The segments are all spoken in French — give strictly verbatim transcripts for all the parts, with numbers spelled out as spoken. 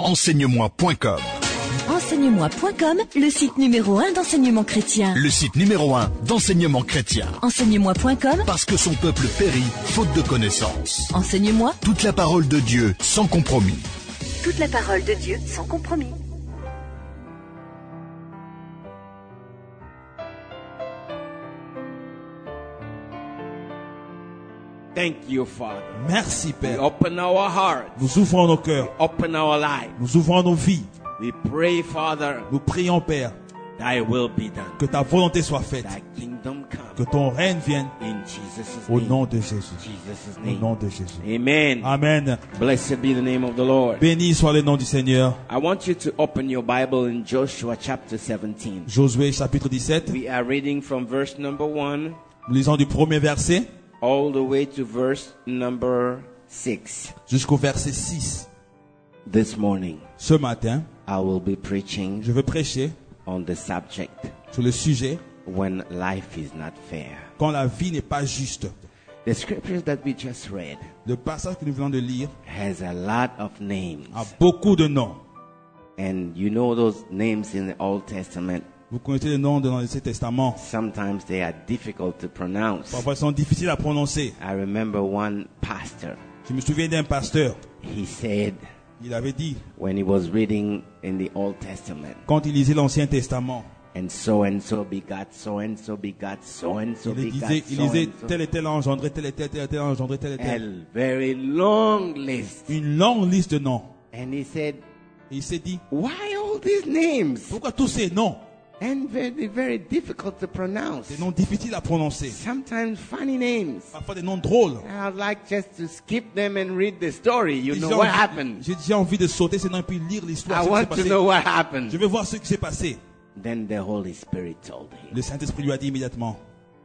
enseigne-moi point com. enseigne-moi point com, le site numéro un d'enseignement chrétien. Le site numéro un d'enseignement chrétien. enseigne-moi point com, parce que son peuple périt faute de connaissances. Enseigne-moi toute la parole de Dieu sans compromis. Toute la parole de Dieu sans compromis. Thank you, Father. Merci, We Père. open our hearts. Nous ouvrons nos cœurs. Open our lives. Nous ouvrons nos vies. We pray, Father, Nous prions, Père, thy will be done. que ta volonté soit faite. Thy kingdom come. Que ton règne vienne In Jesus' au name. nom de Jésus. Jesus' Au name. nom de Jésus. Amen. Amen. Blessed be the name of the Lord. Béni soit le nom du Seigneur. I want you to open your Bible in Joshua chapter seventeen. Josué chapitre dix-sept. We are reading from verse number one Nous lisons du premier verset all the way to verse number six. jusqu'au verset six. This morning, Ce matin, I will be preaching je veux prêcher on the subject sur le sujet when life is not fair. quand la vie n'est pas juste. The scriptures that we just read Le passage que nous venons de lire has a lot of names. a beaucoup de noms. And you know those names in the Old Testament, Vous connaissez les noms dans l'Ancien Testament. sometimes they are difficult to pronounce. Parfois, ils sont difficiles à prononcer. I remember one pastor, Je me souviens d'un pasteur. he said Il avait dit, when he was reading in the Old Testament, quand il lisait l'Ancien Testament, and so and so begot, so and so begot, so and so il begot, disait, il so lisait and so. tel et tel a engendré, tel et tel, tel et tel a engendré, tel et A tel. very long list. Une longue liste de noms. And he said, Et il s'est dit, why all these names? pourquoi tous ces noms? And very, very difficult to pronounce. Des noms difficiles à prononcer. Sometimes funny names. Parfois des noms drôles. I'd like just to skip them and read the story. You Et know j'ai what envie- happened. J'ai déjà envie de sauter ces noms et puis lire l'histoire. I ce qui want s'est to passé. know what Je happened. veux voir ce qui s'est passé. Then the Holy Spirit told him, Le Saint-Esprit lui a dit immédiatement,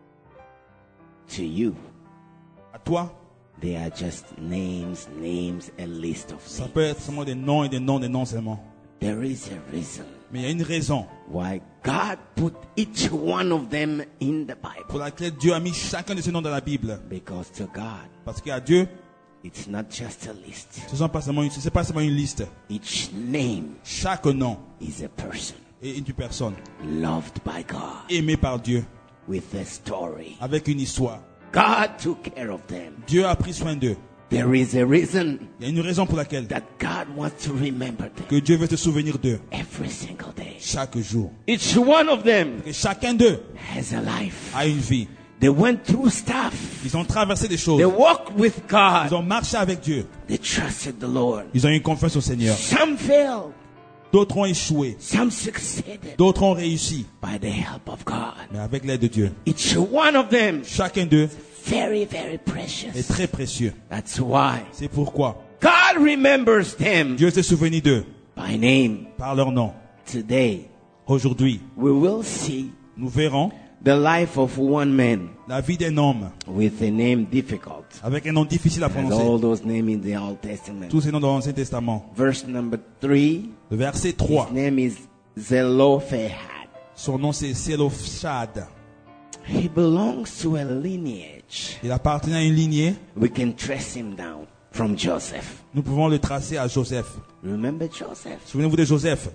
to you, à toi, they are just names, names, a list of ça names. peut être seulement des noms et des noms, des noms seulement. There is a reason Mais il y a une raison why God put each one of them in the Bible. pour laquelle Dieu a mis chacun de ces noms dans la Bible. Because to God, Parce qu'à Dieu, it's not just a list. ce n'est pas seulement une, c'est pas seulement une liste. Each name Chaque nom is a person est une personne loved by God aimée par Dieu, with a story. avec une histoire. God took care of them. Dieu a pris soin d'eux. There is a reason Il y a une raison pour laquelle that God wants to remember them que Dieu veut se souvenir d'eux every single day. chaque jour. Each one of them Et chacun d'eux has a life. a une vie. They went through stuff. Ils ont traversé des choses. They walked with Ils God. ont marché avec Dieu. They trusted the Lord. Ils ont eu confiance au Seigneur. Some failed. D'autres ont échoué. Some succeeded D'autres ont réussi. by the help of God. Mais avec l'aide de Dieu. Each one of them Chacun d'eux very, very est precious. très précieux. That's why C'est pourquoi God remembers them Dieu s'est souvenu d'eux by name. par leur nom. Today, Aujourd'hui, we will see nous verrons the life of one man la vie d'un homme with a name difficult. avec un nom difficile à As all prononcer. those names in the Old Testament. Tous ces noms dans l'Ancien Testament. Verse number three, Le verset his trois. name is Zelophehad. Son nom c'est Sélophshad. He belongs to a lineage. Il appartenait à une lignée. We can trace him down from Joseph. Nous pouvons le tracer à Joseph. Remember Joseph? Souvenez-vous de Joseph,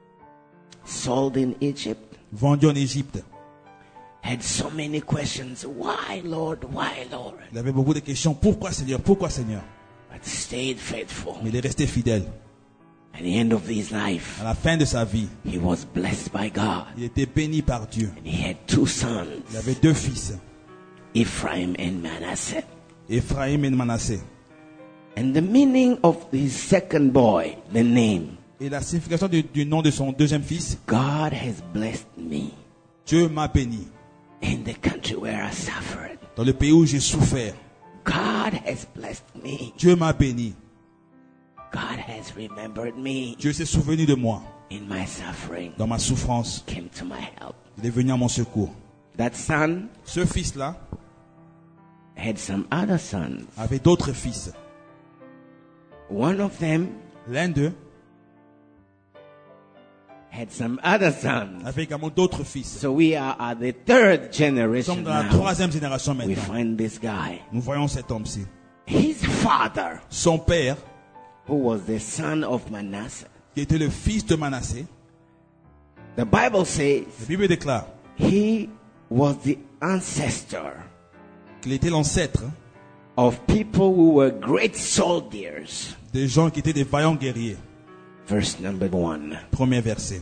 Sold in Egypt. vendu en Égypte. Had so many questions. Why, Lord? Why, Lord? Il avait beaucoup de questions. Pourquoi Seigneur? Pourquoi Seigneur? But stayed faithful. Mais il est resté fidèle. At the end of his life, À la fin de sa vie, he was blessed by God. il était béni par Dieu. And he had two sons, Il avait deux fils, Ephraim and Manasseh. Ephraim et Manassé. And the meaning of his second boy, the name, Et la signification du, du nom de son deuxième fils, God has blessed me Dieu m'a béni. in the country where I suffered. Dans le pays où j'ai souffert, God has blessed me. Dieu m'a béni. God has remembered me Dieu s'est souvenu de moi. in my suffering. Dans ma souffrance, Came to my help. il est venu à mon secours. That son Ce fils-là had some other sons. avait d'autres fils. One of them L'un d'eux had some other sons. avait également d'autres fils. So we are at the third Nous generation sommes dans la now. troisième génération We maintenant. find this guy. Nous voyons cet homme-ci. His father, Son père, who was the son of Manasseh, qui était le fils de Manassé, the Bible says la Bible déclare he was the ancestor qu'il était l'ancêtre of people who were great soldiers. des gens qui étaient des vaillants guerriers. Verse number one. Premier verset.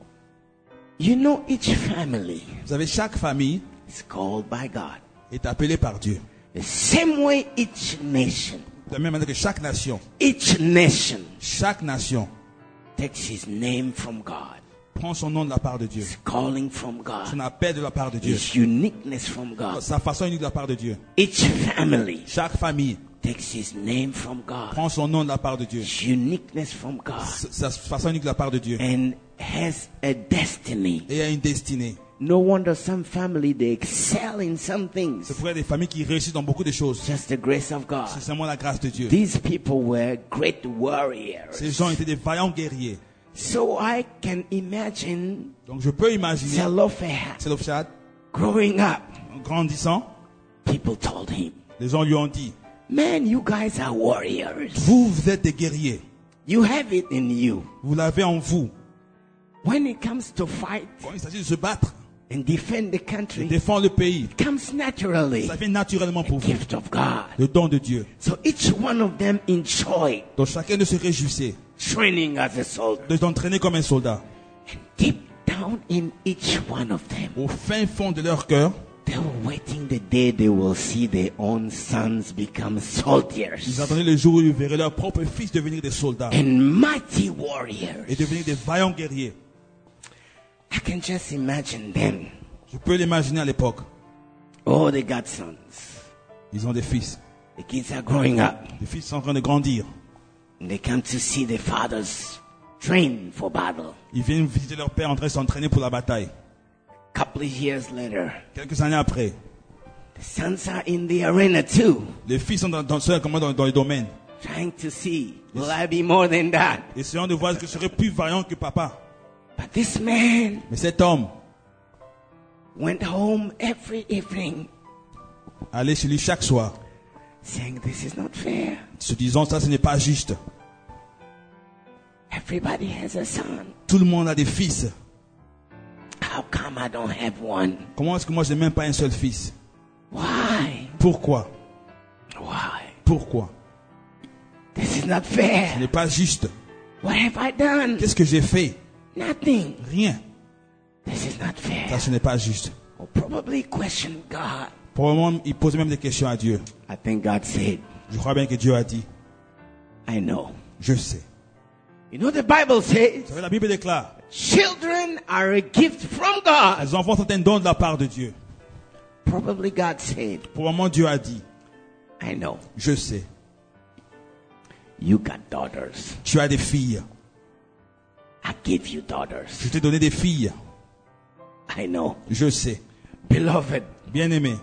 You know, each family Vous savez, chaque famille is called by God. est appelée par Dieu. The same way each nation, De la même manière que chaque nation, each nation chaque nation takes his name from God. prend son nom de la part de Dieu. His calling from Son God. appel de la part de Dieu. His uniqueness from God. Sa façon unique de la part de Dieu. Each family Chaque famille takes his name from God. prend son nom de la part de Dieu. His uniqueness from God. Sa façon unique de la part de Dieu. And has a destiny. Et a une destinée. No wonder some family, they excel in some things. C'est pour des familles qui réussissent dans beaucoup de choses. Just the grace of God. C'est seulement la grâce de Dieu. These people were great warriors. Ces gens étaient des vaillants guerriers. So I can imagine Donc je peux imaginer Zelophehad Zelophehad, growing up. en grandissant, People told him, les gens lui ont dit, man, you guys are warriors. vous, vous êtes des guerriers. You have it in you. Vous l'avez en vous. When it comes to fight Quand il s'agit de se battre, and defend the de country, défendre le pays, it comes naturally. ça vient naturellement pour vous. Gift of God. Le don de Dieu. So each one of them enjoyed Donc chacun de se réjouissait training as a soldier. de s'entraîner comme un soldat. And deep down in each one of them, Au fin fond de leur cœur, they were waiting the day they will see their own sons become soldiers ils attendaient le jour où ils verraient leur propre fils devenir des soldats and mighty warriors. et devenir des vaillants guerriers. I can just imagine them. Je peux l'imaginer à l'époque. Oh, they got sons. Ils ont des fils. The kids are growing up. Les fils sont en train de grandir. And they come to see their fathers train for battle. Ils viennent visiter leur père en train de s'entraîner pour la bataille. Couple of years later, Quelques années après, the sons are in the arena too, les fils sont dans, dans, dans, dans, dans les domaines. trying to see, will I be more than that? Essayant de voir que je serais plus vaillant que papa. But this man Mais cet homme went home every evening allait chez lui chaque soir, saying, this is not fair. se disant ça, ce n'est pas juste. Everybody has a son. Tout le monde a des fils. How come I don't have one? Comment est-ce que moi je n'ai même pas un seul fils? Why? Pourquoi? Why? Pourquoi? This is not Ce fair. n'est pas juste. What have I done? Qu'est-ce que j'ai fait? Nothing. Rien. This is not Ça, fair. ce n'est pas juste. Or probably question God. Probablement, il posait même des questions à Dieu. I think God said, Je crois bien que Dieu a dit, I know. je sais. You know the Bible says, Vous savez, la Bible déclare, children are a gift from God. les enfants sont un don de la part de Dieu. Probably God said, Probablement, Dieu a dit, I know. je sais. You got daughters. Tu as des filles. I give you daughters. Je t'ai donné des filles. I know. Je sais. Beloved, Bien-aimé,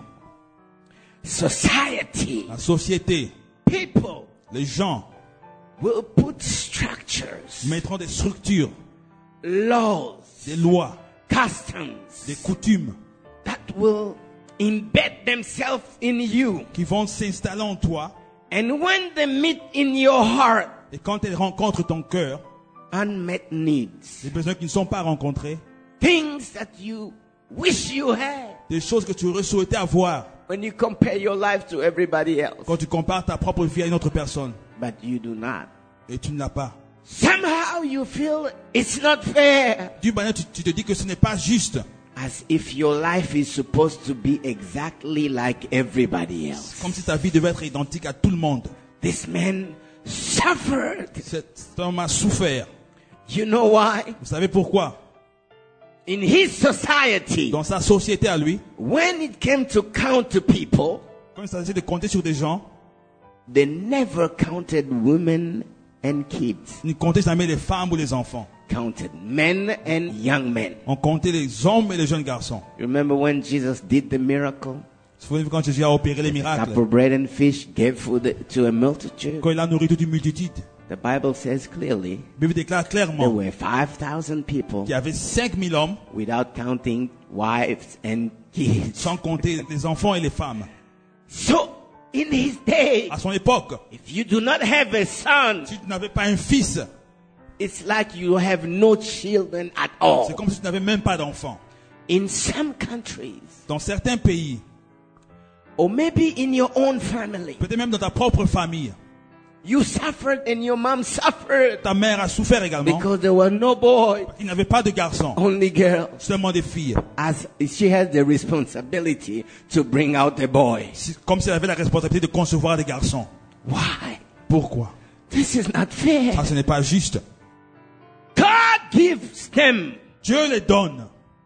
society, la société, people les gens will put structures, mettront des structures, laws, des lois, customs des coutumes that will embed themselves in you. qui vont s'installer en toi. And when they meet in your heart, Et quand elles rencontrent ton cœur, unmet needs, les besoins qui ne sont pas rencontrés, things that you wish you had, des choses que tu aurais souhaité avoir when you compare your life to everybody else, quand tu compares ta propre vie à une autre personne but you do not. et tu ne l'as pas. Somehow you feel it's not fair, D'une manière, tu, tu te dis que ce n'est pas juste. as if your life is supposed to be exactly like everybody else. Comme si ta vie devait être identique à tout le monde. This man suffered. Cet homme a souffert. You know why? Vous savez pourquoi? In his society, Dans sa société à lui, when it came to count to people, quand il s'agissait de compter sur des gens, they never counted women and kids. il ne comptait jamais les femmes ou les enfants. Counted men and young men. On comptait les hommes et les jeunes garçons. You remember when Jesus did the miracle? Souvenez-vous quand Jésus a opéré les miracles, Couple bread and fish, gave food to a multitude. quand il a nourri toute une multitude. The Bible says clearly La Bible déclare there clairement were five thousand people qu'il y avait cinq mille hommes, without counting wives and kids. sans compter les enfants et les femmes. So, in his day, À son époque, if you do not have a son, si tu n'avais pas un fils, it's like you have no children at all. C'est comme si tu n'avais même pas d'enfants. In some countries, Dans certains pays, or maybe in your own family, peut-être même dans ta propre famille, you suffered and your mom suffered ta mère a souffert également. because there were no boys, Il n'y avait pas de garçons, only girls. seulement des filles. As she has the responsibility to bring out the boys. C'est comme si elle avait la responsabilité de concevoir des garçons. Why? Pourquoi? This is not fair. Ça, ce n'est pas juste. God gives them, Dieu les donne.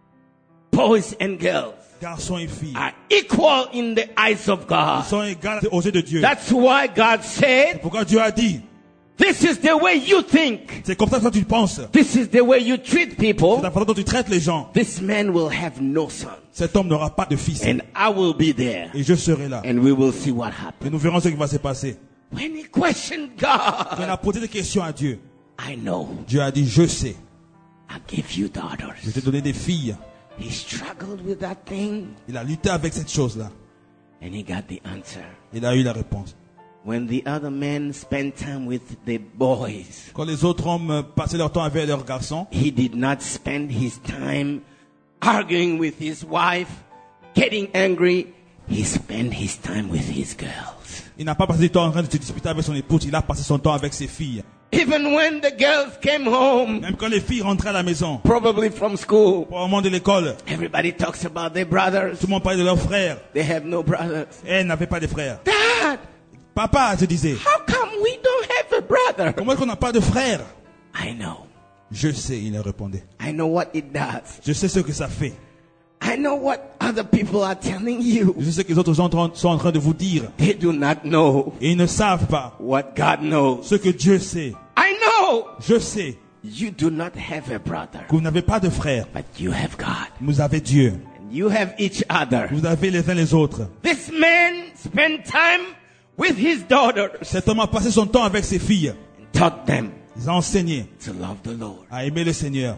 boys and girls, Garçons et filles. are equal in the eyes of Ils God. sont égaux aux yeux de Dieu. That's why God said, Pourquoi Dieu a dit, this is the way you think. c'est comme ça que tu penses. This is the way you treat C'est people. la façon dont tu traites les gens. This man will have no son. Cet homme n'aura pas de fils. And I will be there. Et je serai là. And we will see what Et happens. nous verrons ce qui va se passer. When he questioned Quand il God, a posé des questions à Dieu, I know. Dieu a dit, je sais. I give you Je daughters. t'ai donné des filles. He struggled with that thing. Il a lutté avec cette chose-là. And he got the answer. Il a eu la réponse. When the other men spent time with the boys, Quand les autres hommes euh, passaient leur temps avec leurs garçons, he did not spend his time arguing with his wife, getting angry. He spent his time with his girls. il n'a pas passé du temps en train de se disputer avec son épouse. Il a passé son temps avec ses filles. Even when the girls came home, Même quand les filles rentraient à la maison, probably from school, au moment de l'école, everybody talks about their brothers. tout le monde parlait de leurs frères. They have no brothers. Elle n'avait pas de frères. Dad, Papa se disait, how come we don't have a brother? comment est-ce qu'on n'a pas de frères? I know. Je sais, il leur répondait. I know what it does. Je sais ce que ça fait. I know what other people are telling you. Je sais que les autres gens sont en train de vous dire. They do not know Et ils ne savent pas what God knows. ce que Dieu sait. I know Je sais you do not have a brother, que vous n'avez pas de frères. but you have God. Vous avez Dieu. And you have each other. Vous avez les uns les autres. This man spent time with his daughters Cet homme a passé son temps avec ses filles. and taught them Ils ont enseigné to love the Lord à aimer le Seigneur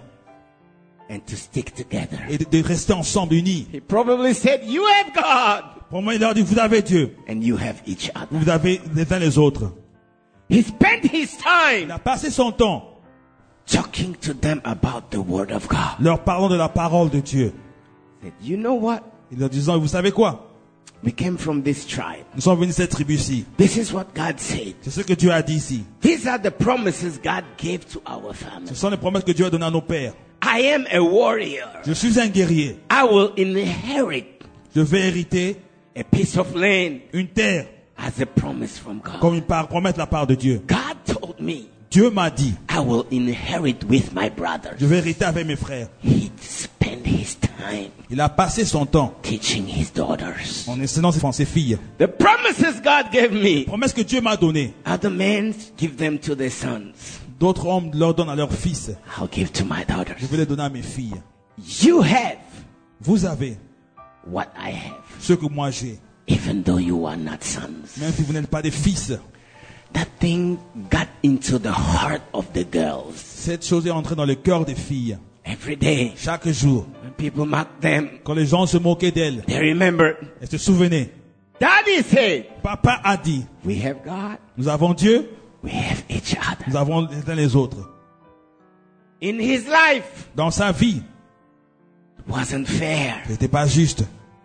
and to stick together. et de, de rester ensemble unis. He probably said, you have God Pour moi, il leur dit, vous avez Dieu. and you have each other. Vous avez les uns les autres. He spent his Il time a passé son temps talking to them about the word of God. leur parlant de la parole de Dieu. He said, you know what? Il leur disant, vous savez quoi? We came from this tribe. Nous sommes venus de cette tribu-ci. This is what God said. C'est ce que Dieu a dit ici. These are the promises God gave to our family. Ce sont les promesses que Dieu a données à nos pères. I am a warrior. Je suis un guerrier. I will inherit Je vais hériter a piece of land une terre as a promise from God. comme une part, promesse de la part de Dieu. God told me Dieu m'a dit, I will inherit with my brothers. je vais hériter avec mes frères. He spent his time Il a passé son temps teaching his daughters. en enseignant ses, ses filles. The promises God gave me, Promesse que Dieu m'a donnée. other men give them to their sons. D'autres hommes leur donnent à leurs fils. I'll give to my daughters. Je vais les donner à mes filles. You have Vous avez what I have, ce que moi j'ai. even though you are not sons. Même si vous n'êtes pas des fils. That thing got into the heart of the girls. Cette chose est entrée dans le cœur des filles. Every day, Chaque jour, when people mock them, quand les gens se moquaient d'elles, they remember. elles se souvenaient. Daddy said, Papa a dit, we have God, nous avons Dieu, we have each other. nous avons les uns les autres. In his life, Dans sa vie, it wasn't fair. ce n'était pas juste.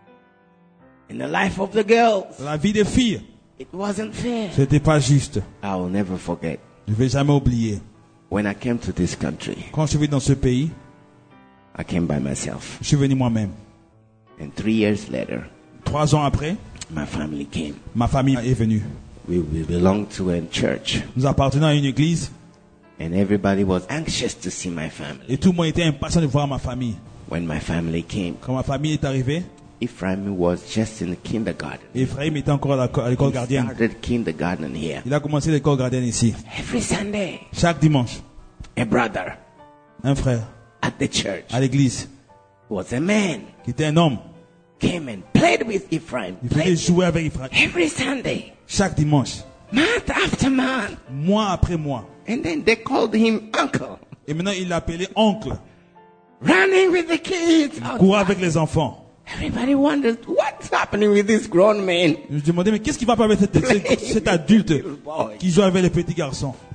In the life of the girls, Dans la vie des filles, it wasn't fair. ce n'était pas juste. I will never forget Je ne vais jamais oublier. when I came to this country. Quand je suis venu dans ce pays, I came by myself. je suis venu moi-même. And three years later, Trois ans après, my family came. ma famille est venue. We, we belonged to a church. Nous appartenons à une église And everybody was anxious to see my family. et tout le monde était impatient de voir ma famille. When my family came, Quand ma famille est arrivée, Ephraim was just in kindergarten. Ephraim était encore à la- à l'école He gardienne. started kindergarten here. Il a commencé l'école gardienne ici. Every Sunday, Chaque dimanche, a brother un frère at the church à l'église, was a man, qui était un homme, came and played with Ephraim. il venait Played jouer avec Ephraim. every Sunday, Chaque dimanche, month after month. mois après mois. And then they called him uncle. Et maintenant, il l'appelait oncle. Running with the kids. Courait avec les enfants. Everybody wondered what's happening with this grown man. Je me demandais, mais qu'est-ce qui va pas avec cet, cet, cet adulte qui joue avec les petits garçons? I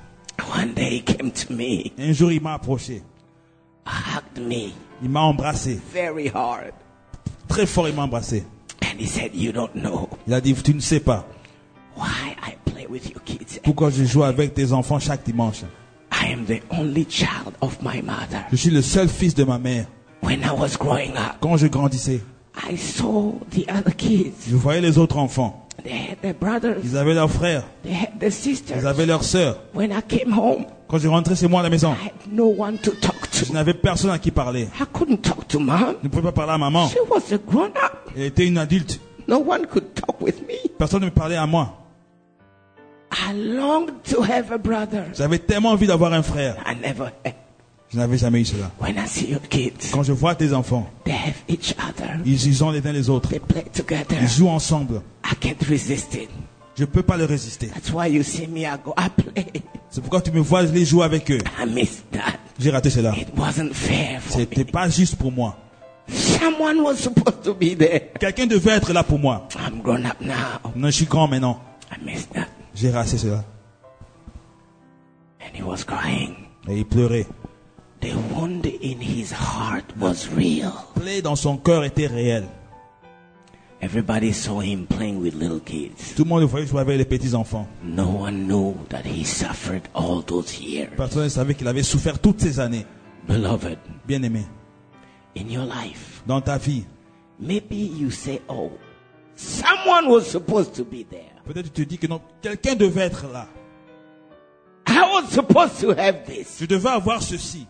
One day he came to me, Et un jour, il m'a approché. hugged me Il m'a embrassé. very hard. Très fort, il m'a embrassé. And he said, you don't know Il a dit, tu ne sais pas why I play with your kids. pourquoi je joue avec tes enfants chaque dimanche. I am the only child of my mother. Je suis le seul fils de ma mère. When I was growing up, Quand je grandissais, I saw the other kids. je voyais les autres enfants. They had their brothers. Ils avaient leurs frères. They had their sisters. Ils avaient leurs sœurs. When I came home, Quand je rentrais chez moi à la maison, I had no one to talk je to. n'avais personne à qui parler. I couldn't talk to mom. Je ne pouvais pas parler à maman. She was a grown-up. Elle était une adulte. No one could talk with me. Personne ne me parlait à moi. I longed to have a brother. J'avais tellement envie d'avoir un frère. I never had. Je n'avais jamais eu cela. When I see your kids, Quand je vois tes enfants, they have each other. ils, ils ont les uns les autres. They play together. Ils jouent ensemble. I can't resist it. Je ne peux pas le résister. That's why you see me, I go, I play. C'est pourquoi tu me vois, je les joue avec eux. I missed that. J'ai raté cela. It wasn't fair for C'était me. pas juste pour moi. Someone was supposed to be there. Quelqu'un devait être là pour moi. I'm grown up now. Non, je suis grand maintenant. I missed that. J'ai raté cela. And he was crying. Et il pleurait. The wound in his heart was real. La plaie dans son cœur était réelle. Everybody saw him playing with little kids. Tout le monde le voyait jouer avec les petits enfants. No one knew that he suffered all those years. Personne ne savait qu'il avait souffert toutes ces années. Beloved, Bien aimé, in your life, dans ta vie, maybe you say, oh, someone was supposed to be there. peut-être tu te dis que non, quelqu'un devait être là. I was supposed to have this. Je devais avoir ceci.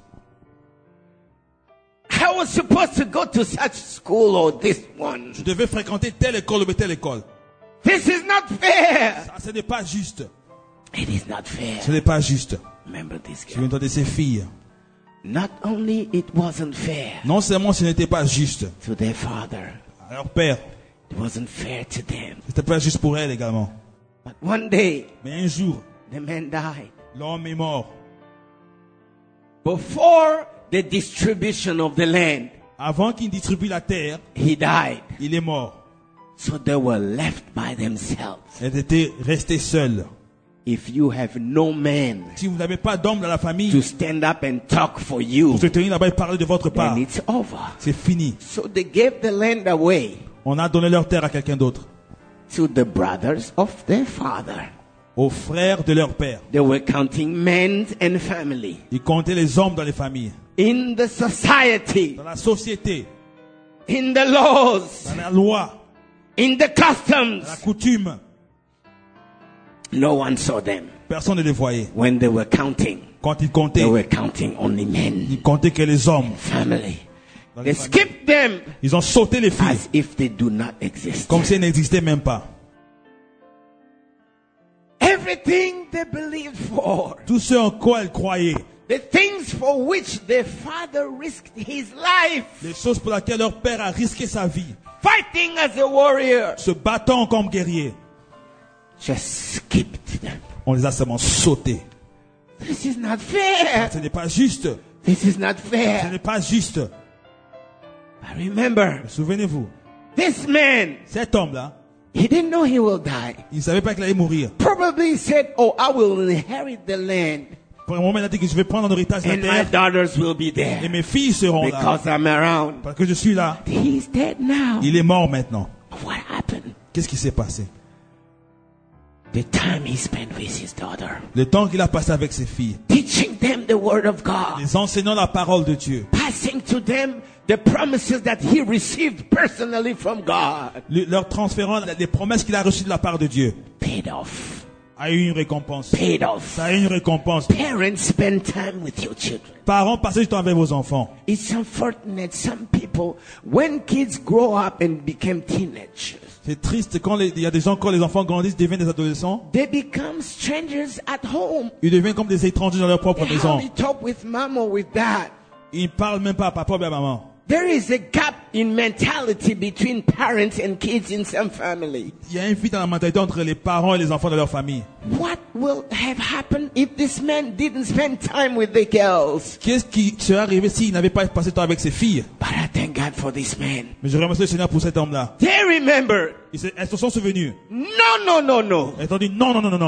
I was supposed to go to such school or this one. Je devais fréquenter telle école ou telle école. This is not fair. Ça, ce n'est pas juste. It is not fair. Ce n'est pas juste. Remember this Je girl. viens de ces filles. Not only it wasn't fair Non seulement ce n'était pas juste to their father, à leur père, it wasn't fair to them. ce n'était pas juste pour elle également. But one day, Mais un jour, the man died. l'homme est mort. Before the distribution of the land, Avant qu'il distribue la terre, he died. il est mort. So they were left by themselves. Elle était restée seule. If you have no man Si vous n'avez pas d'homme dans la famille to stand up and talk for you, pour se tenir là-bas et parler de votre part, then it's over. c'est fini. So they gave the land away On a donné leur terre à quelqu'un d'autre. to the brothers of their father. Aux frères de leur père. They were counting men and family. Ils comptaient les hommes dans les familles. In the society, Dans la société, in the laws, dans la loi, in the dans la customs, coutume, no one saw them. personne ne les voyait. When they were counting, Quand ils they comptaient, were counting only men, ils comptaient que les hommes. family. Dans les They familles. skipped them Ils ont sauté les filles, as if they do not exist. comme si elles n'existaient même pas. Everything they believed for, Tout ce en quoi elles croyaient, the things for which their father risked his life, les choses pour lesquelles leur père a risqué sa vie, fighting as a warrior, se battant comme guerrier, just skipped them. on les a seulement sautés. This is not fair. Ce n'est pas juste. This is not Ce fair. n'est pas juste. But remember, Souvenez-vous, this man, cet homme-là, he didn't know he will die. il ne savait pas qu'il allait mourir. Probably he said, oh, I will inherit the land Pour un moment, il a dit que je vais prendre en héritage la and my terre daughters will be et there mes filles seront là. because I'm around. Parce que je suis là. He's dead now. Il est mort maintenant. What happened? Qu'est-ce qui s'est passé? The time he spent with his daughter, Le temps qu'il a passé avec ses filles, teaching them the word of God, les enseignant la parole de Dieu, passing to them the promises that he received personally from God, le- leur transférant les promesses qu'il a reçues de la part de Dieu, paid off. a eu une récompense. Paid off. Ça a eu une récompense. Parents, spend time with your children. Parents, passez du temps avec vos enfants. It's unfortunate some people, when kids grow up and become teenagers, C'est triste quand les- il y a des gens, quand les enfants grandissent, deviennent des adolescents, they become strangers at home. ils deviennent comme des étrangers dans leur propre They maison. hardly talk with mom or with dad. Ils ne parlent même pas à papa ou à maman. There is a gap in mentality between parents and kids in some family. Il y a un vide dans la mentalité entre les parents et les enfants de leur famille. What will have happened if this man didn't spend time with the girls? Qu'est-ce qui serait arrivé s'il n'avait pas passé de temps avec ses filles? But I thank God for this man. Mais je remercie le Seigneur pour cet homme-là. They remember. Ils se- Elles se sont souvenues. No, no, no, no. Elles ont dit non, non, non, non, non.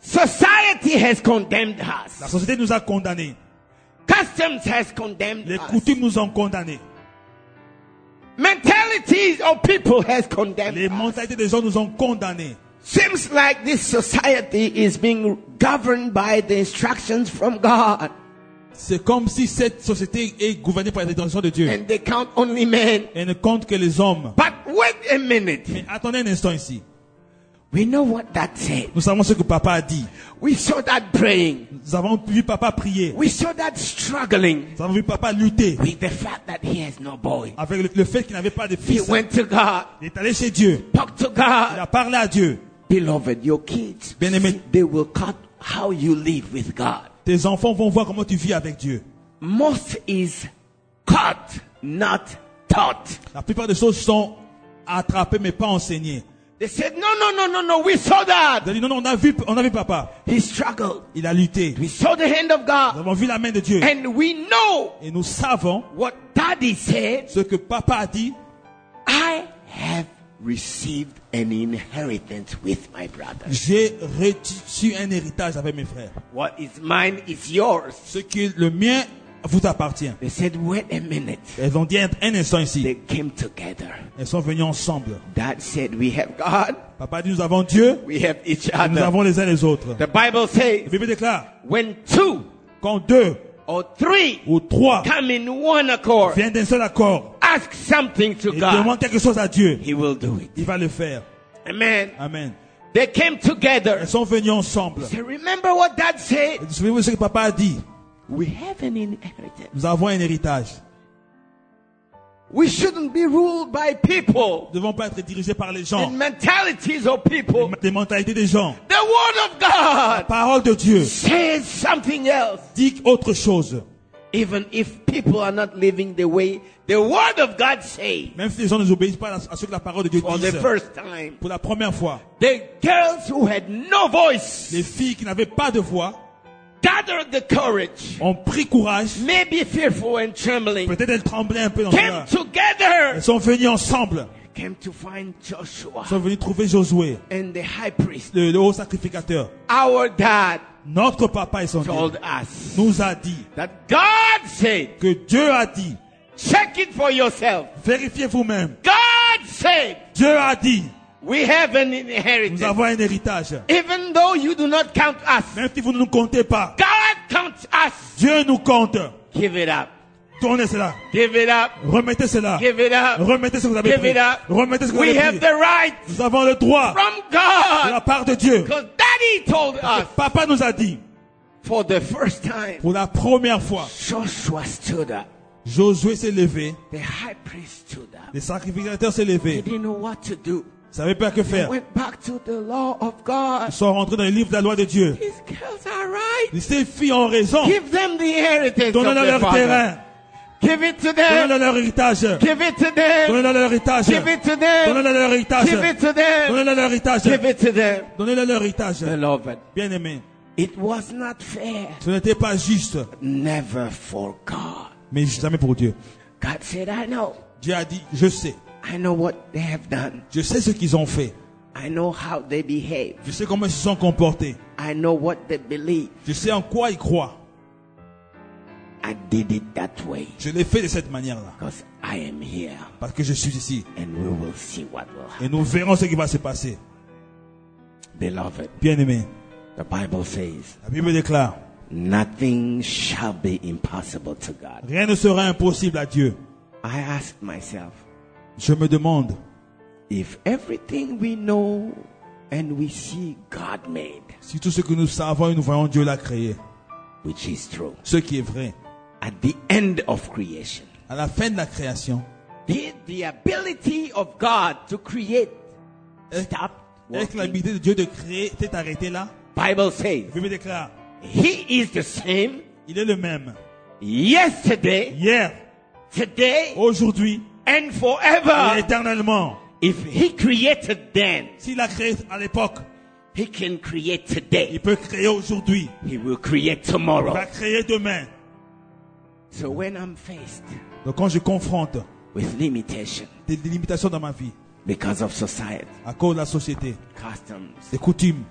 Society has condemned La us. société nous a condamnés. Customs has condemned Les us. coutumes nous ont condamnés. Mentalities of people has condemned Les us. mentalités des gens nous ont condamnés. Seems like this society is being governed by the instructions from God. C'est comme si cette société est gouvernée par les intentions de Dieu. And they count only men. Et ne compte que les hommes. But wait a minute. Mais attendez un instant ici. We know what that said. Nous savons ce que papa a dit. We saw that praying. Nous avons vu papa prier. We saw that struggling Nous avons vu papa lutter with the fact that he has no boy. avec le, le fait qu'il n'avait pas de He fils. went to God, Il est allé chez Dieu. talked to Il God. a parlé à Dieu. Beloved, your kids, Bien-aimé. they will cut how you live with God. Tes enfants vont voir comment tu vis avec Dieu. Most is caught, not taught. La plupart des choses sont attrapées mais pas enseignées. They said, no, no, no, no, no, we saw Vous that. avez dit non, non, on a vu, on a vu papa. He struggled. Il a lutté. We saw the hand of Nous God. avons vu la main de Dieu. And we know Et nous savons what daddy said. ce que papa a dit. I have received an inheritance with my brothers. J'ai reçu un héritage avec mes frères. What is mine is yours. Ce qui est le mien vous appartient. They said, wait a minute. Elles ont dit un, un instant ici. They came together. Elles sont venues ensemble. Dad said, we have God, Papa dit nous avons Dieu. we have each Et nous other. avons les uns les autres. The Bible says, La Bible déclare when two quand deux or three ou trois come in one accord, viennent d'un seul accord ask something to et God, demandent quelque chose à Dieu, He will do it. il va le faire. Amen. Amen. They came together. Elles sont venues ensemble. So remember what Dad said? Souvenez-vous de ce que papa a dit. We have an inheritance. Nous avons un héritage. We shouldn't be ruled by people Nous ne devons pas être dirigés par les gens, and mentalities of people. les mentalités des gens. The Word of La God parole de Dieu says something else. dit autre chose. Even if people are not living the way the Word of God says. Même si les gens ne obéissent pas à ce que la parole de Dieu For dit. the first time, Pour la première fois, the girls who had no voice les filles qui n'avaient pas de voix gathered the courage, ont pris courage. maybe fearful and trembling, Peut-être elles tremblaient un peu dans came leur... together, Elles sont venues ensemble. came to find Joshua Elles sont venues trouver Josué, and the high priest. le, le haut sacrificateur. Our dad Notre papa et son Dieu told us nous a dit that God said, que Dieu a dit, check it for yourself. vérifiez vous-même. God said, Dieu a dit, we have an nous inheritance. avons un héritage. Even though you do not count us, Même si vous ne nous comptez pas, God counts us. Dieu nous compte. Give it up. Tournez cela. Give it up. Remettez cela. Give it up. Remettez ce que vous avez Give pris. it up. Remettez ce que vous We avez have pris. the right Nous avons le droit from de la God. part de Dieu. Because Daddy told us Papa nous a dit, for the first time, pour la première fois, Joshua stood up. Josué s'est levé, The high priest stood up. les sacrificateurs s'est He levé. didn't know what to do. Ils ne savaient pas que He faire. went back to the law of God. Ils sont rentrés dans le livre de la loi de Dieu. These girls are right. Ces filles ont raison. Give them the inheritance of Donnez-leur their leur father. terrain. Give it to Donnez-leur them. leur héritage. Give it to them. Donnez-leur leur héritage. Give it to them. Donnez-leur leur héritage. Give it to them. Donnez-leur leur héritage. Give it to them. Donnez-leur leur héritage. Beloved, Bien-aimé, it was not fair. ce n'était pas juste, Never for God. mais jamais pour Dieu. God said, I know. Dieu a dit, je sais. I know what they have done. Je sais ce qu'ils ont fait. I know how they behave. Je sais comment ils se sont comportés. I know what they believe. Je sais en quoi ils croient. I did it that way Je l'ai fait de cette manière-là. because I am here Parce que je suis ici. and we will see what will happen. Et nous verrons ce qui va se passer. Beloved, Bien-aimé, the Bible says, la Bible déclare, nothing shall be impossible to God. rien ne sera impossible à Dieu. I asked myself, Je me demande, if everything we know and we see God made, si tout ce que nous savons et nous voyons, Dieu l'a créé. which is true, Ce qui est vrai. at the end of creation, À la fin de la création, did the ability of God to create stop est-ce que working? l'habilité de Dieu de créer s'est arrêtée là? Bible says, La Bible déclare, He is the same il est le même. yesterday, Hier, today, aujourd'hui and et forever. éternellement. If He created then, S'il a créé à l'époque, He can create il today. peut créer aujourd'hui. He will create Il tomorrow. va créer demain. So when I'm faced Donc quand je confronte with limitation des, des limitations dans ma vie, because of society, à cause de la société, customs, des coutumes,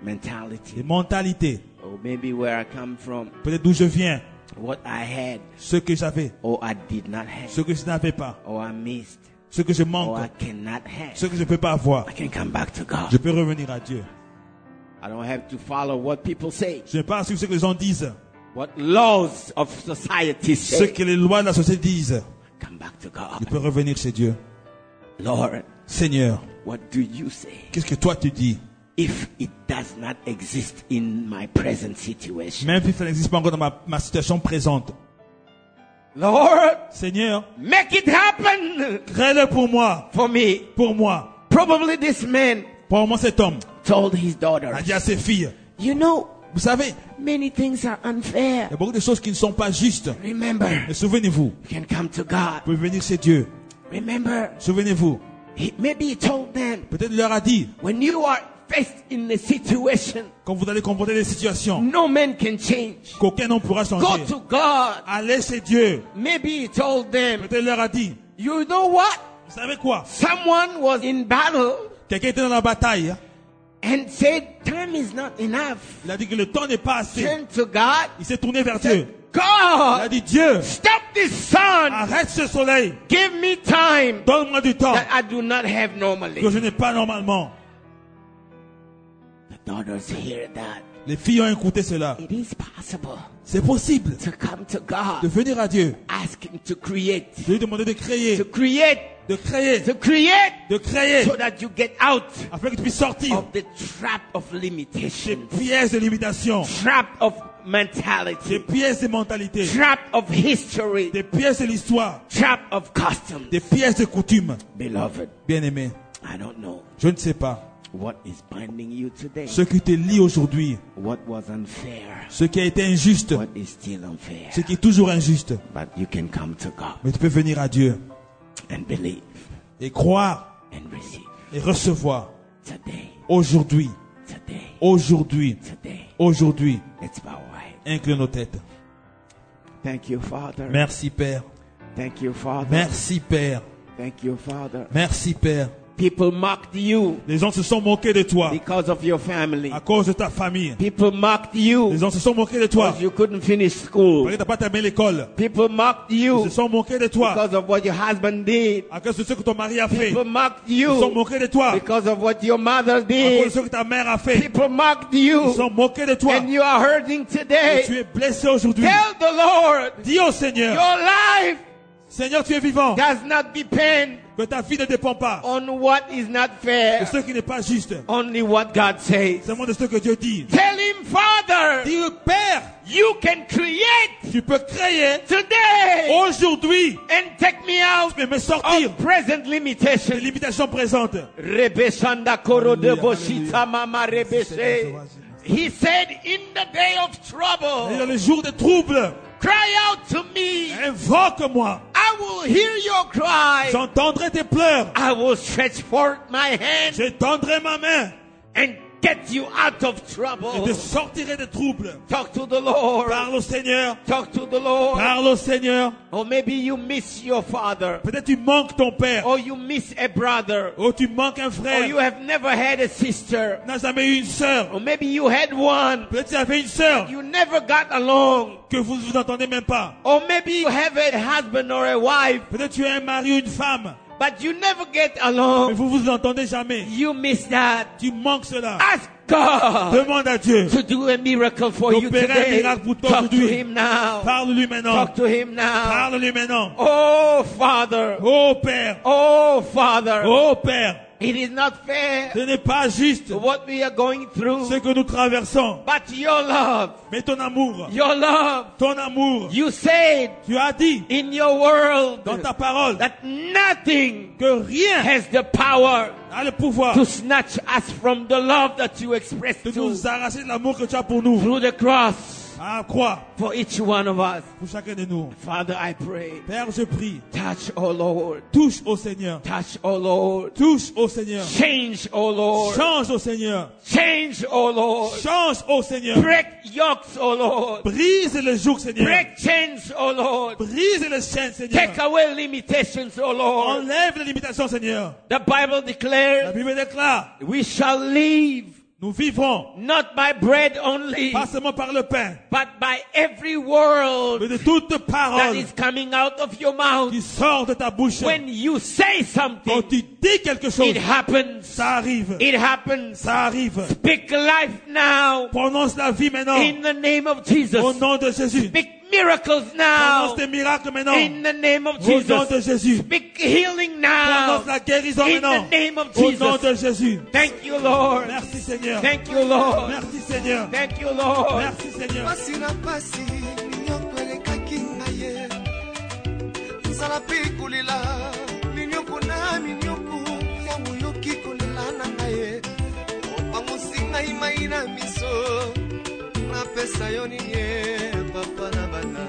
mentality. des mentalités. Or maybe where I come from, Peut-être d'où je viens, what I had, ce que j'avais, or I did not have, ce que je n'avais pas, or I missed, ce que je or manque, I cannot have. ce que je ne peux pas avoir. I can come back to God. Je peux revenir à Dieu. I don't have to follow what people say, Je n'ai pas à suivre ce que les gens disent, what laws of society ce say. que les lois de la société disent. Come back to Je God. peux revenir chez Dieu. Lord, Seigneur, what do you say qu'est-ce que toi tu dis? if it does not exist in my present situation? Même si ça n'existe pas encore dans ma, ma situation présente. Lord, Seigneur, make it happen crée-le pour moi, for me. pour moi. Probably this man Probablement cet homme told his daughter, a dit à ses filles, you know, vous savez, many things are unfair. il y a beaucoup de choses qui ne sont pas justes. Remember, Mais souvenez-vous, you can come to God. vous pouvez venir chez Dieu. Remember, Souvenez-vous, he, maybe he told them, peut-être il leur a dit, when you are faced in a situation, quand vous allez confronter des situations no man can change. qu'aucun homme pourra Go changer, to God. allez chez Dieu. Maybe he told them, Peut-être il leur a dit, you know what? vous savez quoi? Someone was in battle Quelqu'un était dans la bataille. and said, time is not enough. Il a dit que le temps n'est pas assez. Turn to God. Il s'est tourné vers Dieu. Il a God, dit, Dieu, stop this sun. arrête ce soleil. Give me time Donne-moi du temps that I do not have normally. que je n'ai pas normalement. The daughters hear that. Les filles ont écouté cela. It is possible C'est possible to come to de God. venir à Dieu, Ask Him to create. de lui demander de créer, To create. de créer, To create. de créer, So that you get out afin que tu puisses sortir of the trap of des limitation. pièces de limitation, Trap of des mentality. pièces de mentalité, Trap of history. des pièces de l'histoire, Trap of customs. des pièces de coutume. Beloved, Bien-aimé, I don't know je ne sais pas what is binding you today. ce qui te lie aujourd'hui, What was unfair. ce qui a été injuste, What is still unfair. ce qui est toujours injuste. But you can come to God Mais tu peux venir à Dieu and believe et croire and receive. et recevoir Today, aujourd'hui, today, aujourd'hui, today. aujourd'hui. Let's bow our head. Incline nos têtes. Thank you, Father. Merci Père. Thank you, Father. Merci Père. Thank you, Father. Merci Père. People mocked you Les gens se sont moqués de toi because of your family. à cause de ta famille. People mocked you Les gens se sont moqués de toi because you couldn't finish school. parce que tu n'as pas terminé l'école. People mocked Ils you se sont moqués de toi because of what your husband did. à cause de ce que ton mari a fait. People mocked Ils se sont you moqués de toi because of what your mother à cause de did. ce que ta mère a fait. People mocked Ils you se sont moqués de toi and you are hurting et today. tu es blessé aujourd'hui. Tell the Lord Dis au Seigneur, your life Seigneur, tu es vivant, does not depend que ta vie ne dépend pas on what is not de fair. ce qui n'est pas juste, Only what God says. seulement de ce que Dieu dit. Tell him, Father, Dis, Père, you can create tu peux créer today aujourd'hui and take me out et me sortir of present des limitation. limitations présentes. Rebeshanda koro de Alléluia, boshita mama rebeshe. He said, in the day of Et dans trouble, les jours de trouble, cry out to me. invoque-moi. I will hear your cry. J'entendrai tes pleurs. I will stretch forth my hand J'étendrai ma main and get you out of et trouble. te sortirai des troubles. Talk to the Lord. Parle au Seigneur. Talk to the Lord. Parle au Seigneur. Or maybe you miss your father. Peut-être tu manques ton père. Or you miss a brother. Ou tu manques un Or frère. you have never had a sister. Tu n'as jamais eu une sœur. Or maybe you had one. Peut-être tu avais une sœur You never got along. que vous ne vous entendez même pas. Or maybe you have a husband or a wife, Peut-être tu as un mari ou une femme, but you never get mais along. vous vous entendez jamais. You miss that. Tu manques cela. Ask God Demande à Dieu to do a miracle for you d'opérer un today. miracle pour toi Talk to aujourd'hui. him now. Parle-lui maintenant. Talk to him now. Parle-lui maintenant. Oh, Father. Oh Père. Oh, Father. Oh Père. It is not fair Ce n'est pas juste what we are going through, ce que nous traversons. but your love, Mais ton amour, your love, ton amour, you said tu as dit in your world dans ta parole that nothing que rien has the power n'a le pouvoir to snatch us from the love that you expressed de to nous arracher de l'amour que tu as pour nous. through the cross À la croix, for each one of us. pour chacun de nous. Father, I pray, Père, je prie, touch, oh Lord, touche au Seigneur. touch, oh Lord, Touche au Seigneur. change, oh Lord, Change au Seigneur. change, oh Lord, Change au Seigneur. break yokes, oh Lord, Brise le joug, Seigneur. break chains, oh Lord, Brise les chaînes, Seigneur. take away limitations, oh Lord. Enlève les limitations, Seigneur. The Bible La declares Bible déclare, we shall live Nous vivrons not by bread only, pas seulement par le pain, but by every word mais de toute that parole is coming out of your mouth. qui sort de ta bouche. When you say Quand something, tu dis quelque chose, it happens. ça arrive. It happens. Ça arrive. Speak life now Prononce la vie maintenant. in the name of Jesus. Au nom de Jésus. Speak miracles now Prononce tes miracles maintenant. in the name of Au nom de Jesus. Jésus. Speak healing now Prononce la guérison in maintenant. the name of Au nom de Jesus. Jésus. Thank you, Lord. Merci Seigneur. Thank you, Lord. Merci Seigneur. Thank you, Lord. Merci Seigneur. pasi na pasi minyoko elekaki na ye nzala mpe kolela minyoko na minyoko yango yoki kolela na ngai opangosi ngai mai na miso napesa yo nini ye papa na bana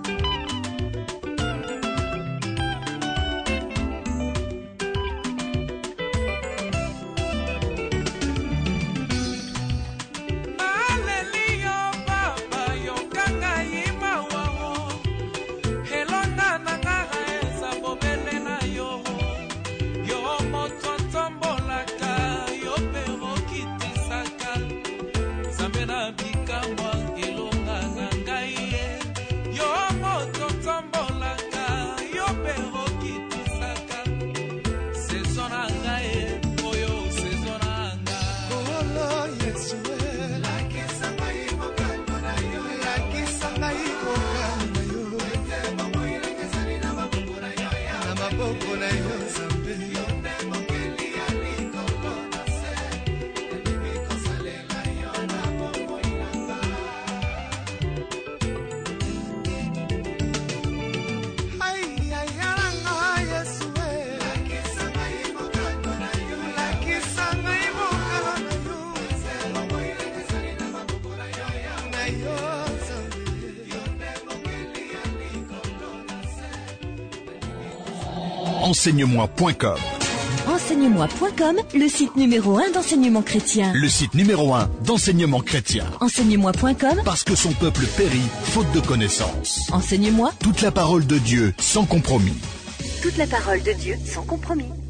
enseignemoi point com. enseignemoi point com, le site numéro un d'enseignement chrétien. Le site numéro un d'enseignement chrétien. enseignemoi point com, Parce que son peuple périt, faute de connaissance. enseigne-moi Toute la parole de Dieu, sans compromis. toute la parole de Dieu sans compromis.